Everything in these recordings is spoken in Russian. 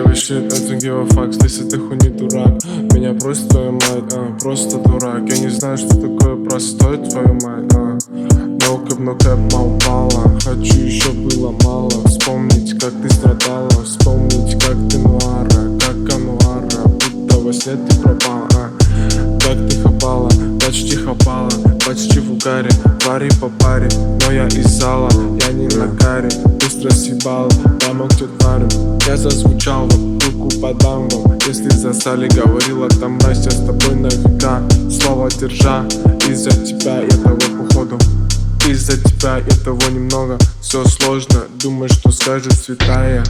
give a shit, I don't give a fuck. Здесь этой хуйни дурак. Меня просит твою мать, просто дурак. Я не знаю, что такое простой, твою мать, No cap, no cap, упала. Хочу, еще было мало. Вспомнить, как ты страдала. Вспомнить, как ты нуара, как ануара. Будто во сне ты пропала, как ты хапала, почти хапала, почти в угаре. Пари по паре, но я из зала. Я не на каре, быстро съебала. Дамок тет варим, я зазвучал вам, руку подам вам. Если застали, говорила там мразь, я с тобой на века. Слово держа, из-за тебя я того походу. Из-за тебя этого немного, все сложно. Думаешь, что скажет святая.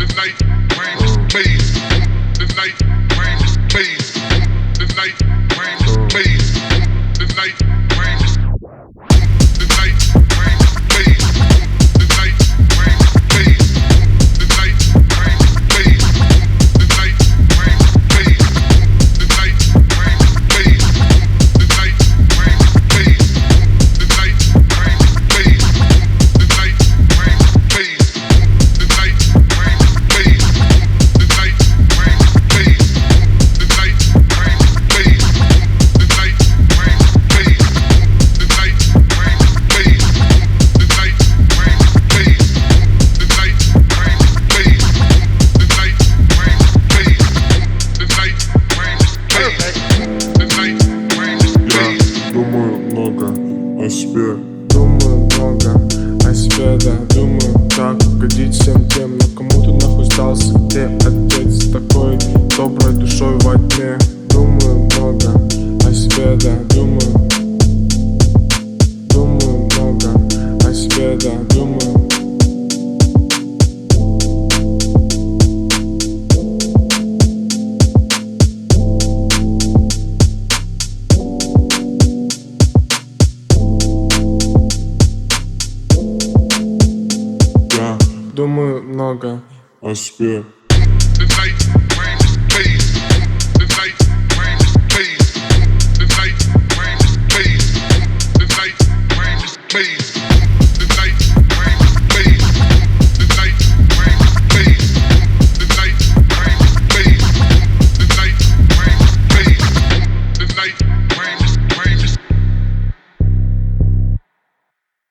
О себе. Думаю много о себе, да. Думаю, как угодить всем тем, но кому ты нахуй сдался? Где отец с такой доброй душой во тьме? Думаю много о себе, да. Думаю много о себе, да. Думаю. Думаю много О себе. Please.